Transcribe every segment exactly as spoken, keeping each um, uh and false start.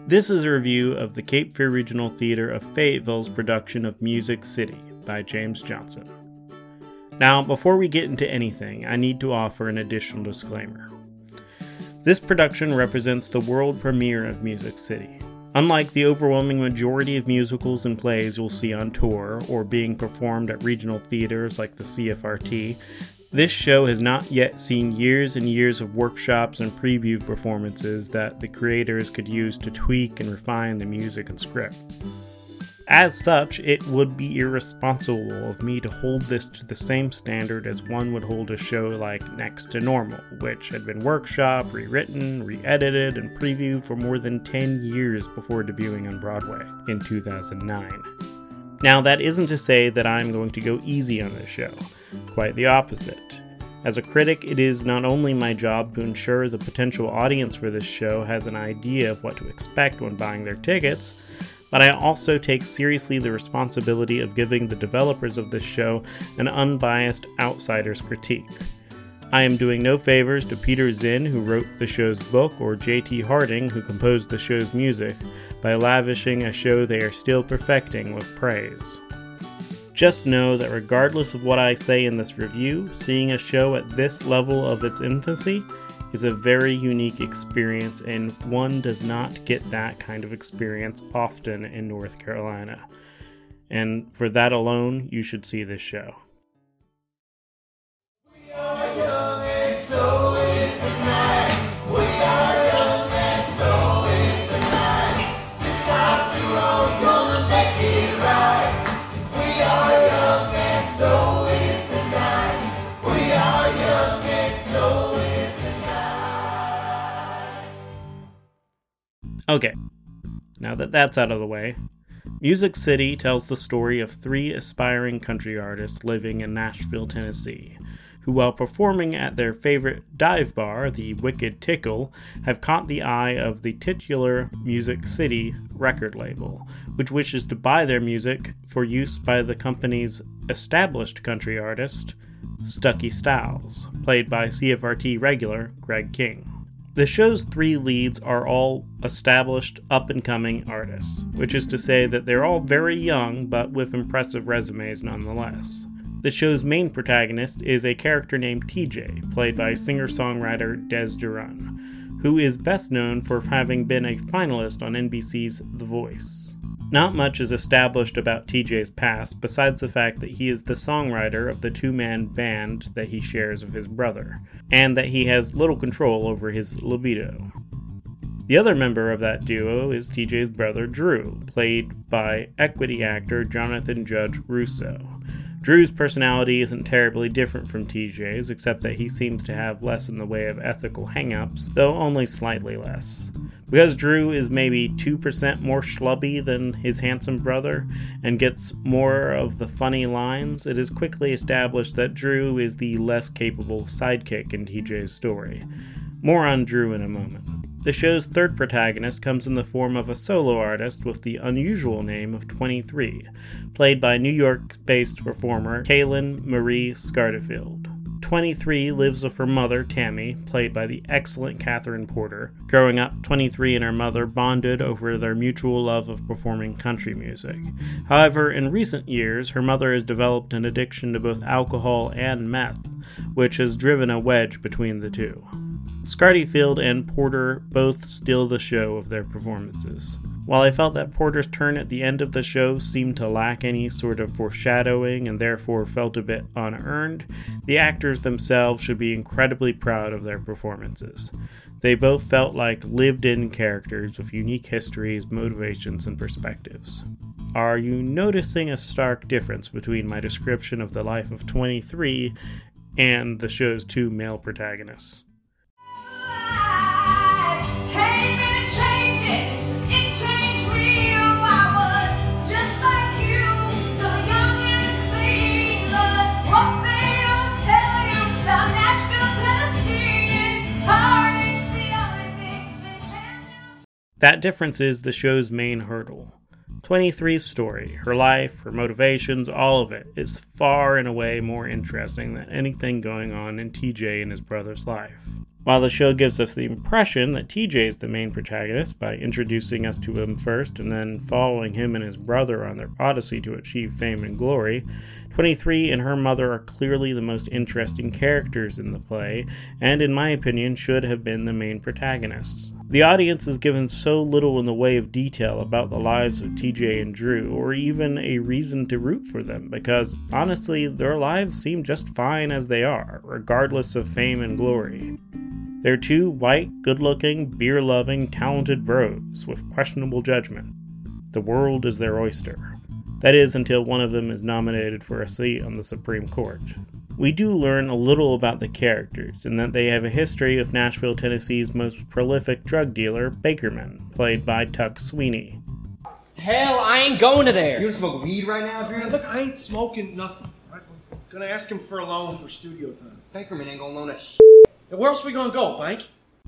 This is a review of the Cape Fear Regional Theater of Fayetteville's production of Music City by James Johnson. Now, before we get into anything, I need to offer an additional disclaimer. This production represents the world premiere of Music City. Unlike the overwhelming majority of musicals and plays you'll see on tour or being performed at regional theaters like the C F R T, this show has not yet seen years and years of workshops and preview performances that the creators could use to tweak and refine the music and script. As such, it would be irresponsible of me to hold this to the same standard as one would hold a show like Next to Normal, which had been workshopped, rewritten, re-edited, and previewed for more than ten years before debuting on Broadway in two thousand nine. Now, that isn't to say that I'm going to go easy on this show. Quite the opposite. As a critic, it is not only my job to ensure the potential audience for this show has an idea of what to expect when buying their tickets, but I also take seriously the responsibility of giving the developers of this show an unbiased outsider's critique. I am doing no favors to Peter Zinn, who wrote the show's book, or J T Harding, who composed the show's music, by lavishing a show they are still perfecting with praise. Just know that regardless of what I say in this review, seeing a show at this level of its infancy is a very unique experience, and one does not get that kind of experience often in North Carolina. And for that alone, you should see this show. We are young and so is the night. We are young and so is the night. This time to roll's gonna make it right. 'Cause we are young and so is the night. We are young and so is the night. Okay, now that that's out of the way, Music City tells the story of three aspiring country artists living in Nashville, Tennessee, who while performing at their favorite dive bar, the Wicked Tickle, have caught the eye of the titular Music City record label, which wishes to buy their music for use by the company's established country artist, Stucky Styles, played by C F R T regular Greg King. The show's three leads are all established, up-and-coming artists, which is to say that they're all very young, but with impressive resumes nonetheless. The show's main protagonist is a character named T J, played by singer-songwriter Des Duran, who is best known for having been a finalist on N B C's The Voice. Not much is established about T J's past, besides the fact that he is the songwriter of the two-man band that he shares with his brother, and that he has little control over his libido. The other member of that duo is T J's brother Drew, played by equity actor Jonathan Judge Russo. Drew's personality isn't terribly different from T J's, except that he seems to have less in the way of ethical hang-ups, though only slightly less. Because Drew is maybe two percent more schlubby than his handsome brother, and gets more of the funny lines, it is quickly established that Drew is the less capable sidekick in T J's story. More on Drew in a moment. The show's third protagonist comes in the form of a solo artist with the unusual name of twenty-three, played by New York-based performer Kaylin Marie Scarterfield. twenty-three lives with her mother, Tammy, played by the excellent Catherine Porter. Growing up, twenty-three and her mother bonded over their mutual love of performing country music. However, in recent years, her mother has developed an addiction to both alcohol and meth, which has driven a wedge between the two. Scarterfield and Porter both steal the show of their performances. While I felt that Porter's turn at the end of the show seemed to lack any sort of foreshadowing and therefore felt a bit unearned, the actors themselves should be incredibly proud of their performances. They both felt like lived-in characters with unique histories, motivations, and perspectives. Are you noticing a stark difference between my description of the life of twenty-three and the show's two male protagonists? That difference is the show's main hurdle. twenty-three's story, her life, her motivations, all of it, is far and away more interesting than anything going on in T J and his brother's life. While the show gives us the impression that T J is the main protagonist by introducing us to him first and then following him and his brother on their odyssey to achieve fame and glory, twenty-three and her mother are clearly the most interesting characters in the play, and in my opinion should have been the main protagonists. The audience is given so little in the way of detail about the lives of T J and Drew, or even a reason to root for them, because honestly, their lives seem just fine as they are, regardless of fame and glory. They're two white, good-looking, beer-loving, talented bros with questionable judgment. The world is their oyster. That is, until one of them is nominated for a seat on the Supreme Court. We do learn a little about the characters, in that they have a history of Nashville, Tennessee's most prolific drug dealer, Bakerman, played by Tuck Sweeney. Hell, I ain't going to there. You don't smoke weed right now, Drew? Look, I ain't smoking nothing. I'm gonna ask him for a loan for studio time. Bakerman ain't gonna loan a sh**. Where else are we gonna go, Bank?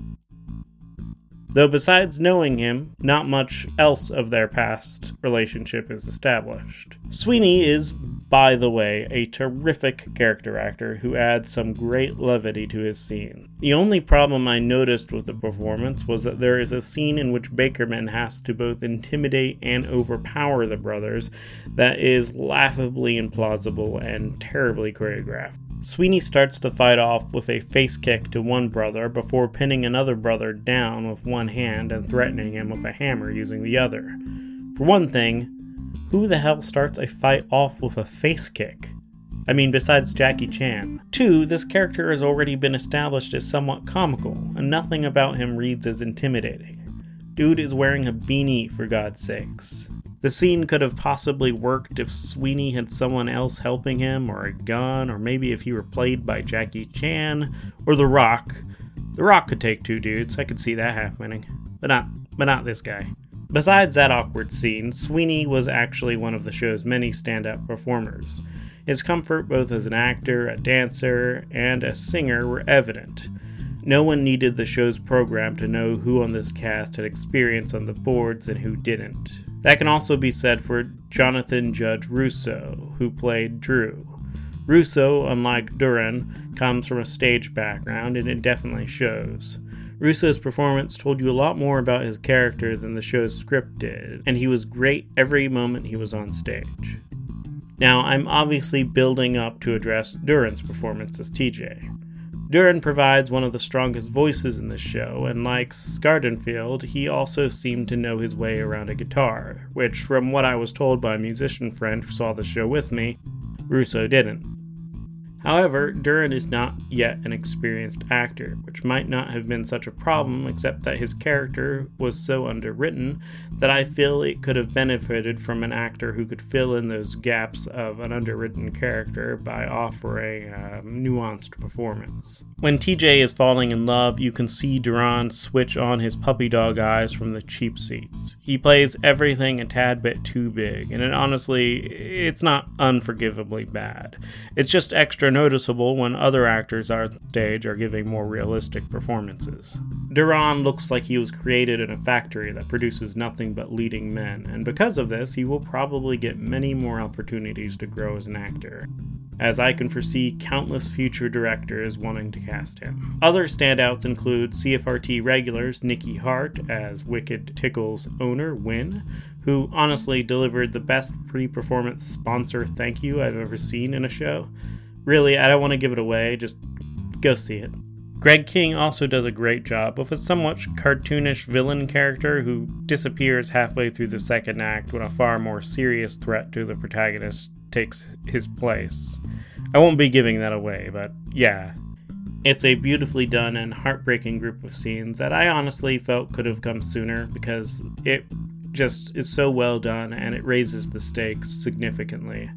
Though besides knowing him, not much else of their past relationship is established. Sweeney is, by the way, a terrific character actor who adds some great levity to his scene. The only problem I noticed with the performance was that there is a scene in which Bakerman has to both intimidate and overpower the brothers that is laughably implausible and terribly choreographed. Sweeney starts the fight off with a face kick to one brother before pinning another brother down with one hand and threatening him with a hammer using the other. For one thing, who the hell starts a fight off with a face kick? I mean, besides Jackie Chan. Two, this character has already been established as somewhat comical, and nothing about him reads as intimidating. Dude is wearing a beanie, for God's sakes. The scene could have possibly worked if Sweeney had someone else helping him, or a gun, or maybe if he were played by Jackie Chan, or The Rock. The Rock could take two dudes, I could see that happening. But not, but not this guy. Besides that awkward scene, Sweeney was actually one of the show's many stand-up performers. His comfort both as an actor, a dancer, and a singer were evident. No one needed the show's program to know who on this cast had experience on the boards and who didn't. That can also be said for Jonathan Judge Russo, who played Drew. Russo, unlike Duran, comes from a stage background, and it definitely shows. Russo's performance told you a lot more about his character than the show's script did, and he was great every moment he was on stage. Now, I'm obviously building up to address Duran's performance as T J. Duran provides one of the strongest voices in the show, and like Scardenfield, he also seemed to know his way around a guitar, which, from what I was told by a musician friend who saw the show with me, Russo didn't. However, Duran is not yet an experienced actor, which might not have been such a problem except that his character was so underwritten that I feel it could have benefited from an actor who could fill in those gaps of an underwritten character by offering a nuanced performance. When T J is falling in love, you can see Duran switch on his puppy dog eyes from the cheap seats. He plays everything a tad bit too big, and it honestly, it's not unforgivably bad. It's just extra noticeable when other actors on stage are giving more realistic performances. Duran looks like he was created in a factory that produces nothing but leading men, and because of this, he will probably get many more opportunities to grow as an actor, as I can foresee countless future directors wanting to cast him. Other standouts include C F R T regulars Nikki Hart as Wicked Tickle's owner, Win, who honestly delivered the best pre-performance sponsor thank you I've ever seen in a show. Really, I don't want to give it away, just go see it. Greg King also does a great job with a somewhat cartoonish villain character who disappears halfway through the second act when a far more serious threat to the protagonist takes his place. I won't be giving that away, but yeah. It's a beautifully done and heartbreaking group of scenes that I honestly felt could have come sooner because it just is so well done and it raises the stakes significantly.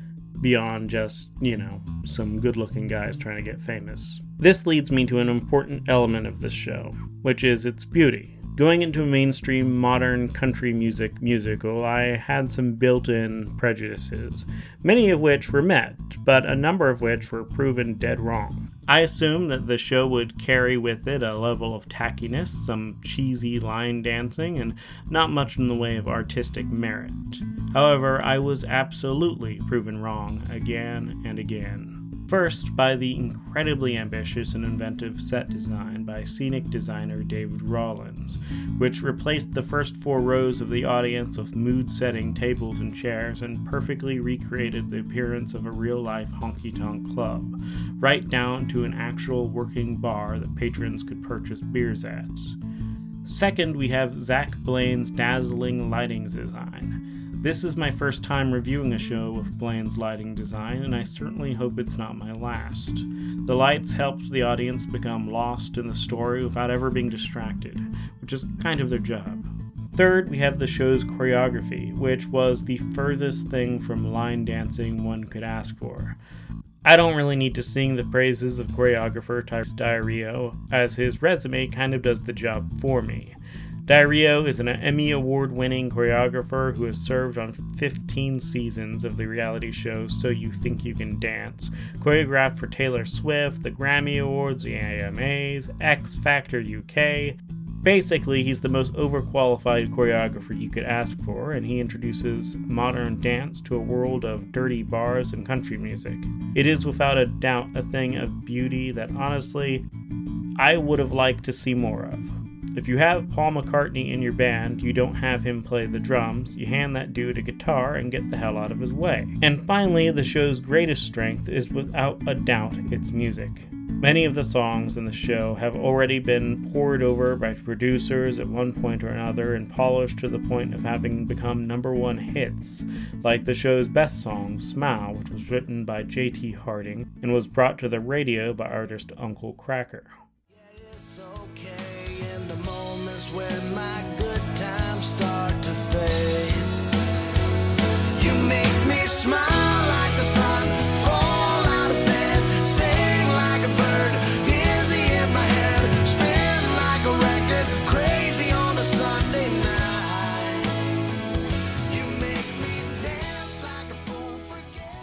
Beyond just, you know, some good-looking guys trying to get famous. This leads me to an important element of this show, which is its beauty. Going into a mainstream modern country music musical, I had some built-in prejudices, many of which were met, but a number of which were proven dead wrong. I assumed that the show would carry with it a level of tackiness, some cheesy line dancing, and not much in the way of artistic merit. However, I was absolutely proven wrong again and again. First, by the incredibly ambitious and inventive set design by scenic designer David Rawlins, which replaced the first four rows of the audience with mood-setting tables and chairs and perfectly recreated the appearance of a real-life honky-tonk club, right down to an actual working bar that patrons could purchase beers at. Second, we have Zach Blaine's dazzling lighting design. This is my first time reviewing a show with Blaine's lighting design, and I certainly hope it's not my last. The lights helped the audience become lost in the story without ever being distracted, which is kind of their job. Third, we have the show's choreography, which was the furthest thing from line dancing one could ask for. I don't really need to sing the praises of choreographer Tyrese Diario, as his resume kind of does the job for me. Diario is an Emmy Award-winning choreographer who has served on fifteen seasons of the reality show So You Think You Can Dance, choreographed for Taylor Swift, the Grammy Awards, the A M As, X Factor U K. Basically, he's the most overqualified choreographer you could ask for, and he introduces modern dance to a world of dirty bars and country music. It is without a doubt a thing of beauty that, honestly, I would have liked to see more of. If you have Paul McCartney in your band, you don't have him play the drums, you hand that dude a guitar and get the hell out of his way. And finally, the show's greatest strength is without a doubt its music. Many of the songs in the show have already been pored over by producers at one point or another and polished to the point of having become number one hits, like the show's best song, Smile, which was written by J T Harding and was brought to the radio by artist Uncle Kracker. When my good times start to fade, you make me smile like the sun, fall out of bed, sing like a bird, dizzy in my head, spin like a record, crazy on a Sunday night. You make me dance like a fool, forget.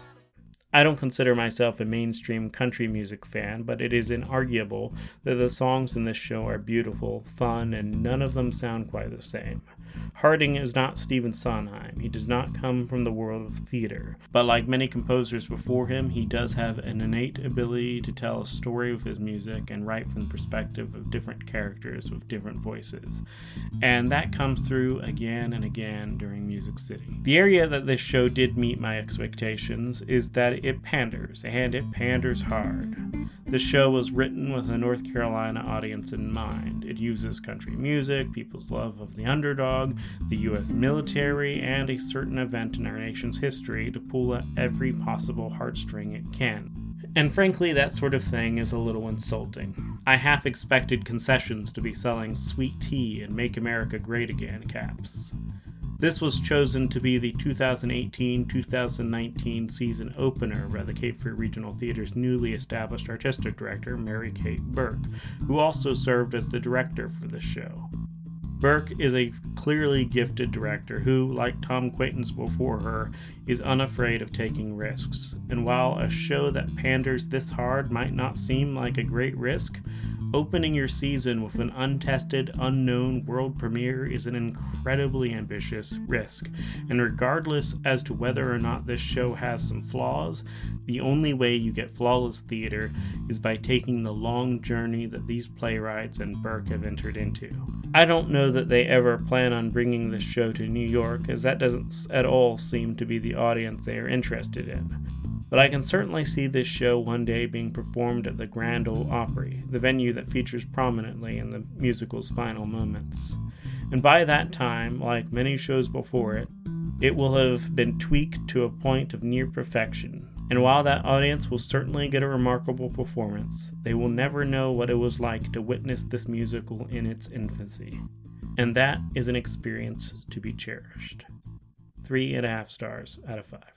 I don't consider myself a mainstream country music fan, but it is inarguable that the songs in this show are beautiful, fun, and none of them sound quite the same. Harding is not Stephen Sondheim. He does not come from the world of theater, but like many composers before him, he does have an innate ability to tell a story with his music and write from the perspective of different characters with different voices. And that comes through again and again during Music City. The area that this show did meet my expectations is that it panders, and it panders hard. The show was written with a North Carolina audience in mind. It uses country music, people's love of the underdog, the U S military, and a certain event in our nation's history to pull at every possible heartstring it can. And frankly, that sort of thing is a little insulting. I half expected concessions to be selling sweet tea and Make America Great Again caps. This was chosen to be the two thousand eighteen two thousand nineteen season opener by the Cape Fear Regional Theater's newly established artistic director, Mary Kate Burke, who also served as the director for the show. Burke is a clearly gifted director who, like Tom Quaintance before her, is unafraid of taking risks. And while a show that panders this hard might not seem like a great risk, opening your season with an untested, unknown world premiere is an incredibly ambitious risk, and regardless as to whether or not this show has some flaws, the only way you get flawless theater is by taking the long journey that these playwrights and Burke have entered into. I don't know that they ever plan on bringing this show to New York, as that doesn't at all seem to be the audience they are interested in. But I can certainly see this show one day being performed at the Grand Ole Opry, the venue that features prominently in the musical's final moments. And by that time, like many shows before it, it will have been tweaked to a point of near perfection. And while that audience will certainly get a remarkable performance, they will never know what it was like to witness this musical in its infancy. And that is an experience to be cherished. Three and a half stars out of five.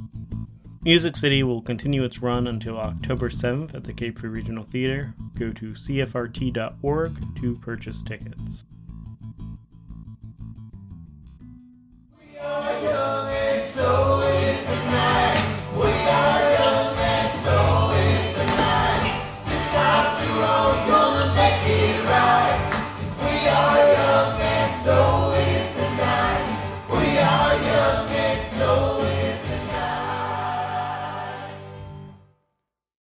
Music City will continue its run until October seventh at the Cape Fear Regional Theater. Go to C F R T dot org to purchase tickets.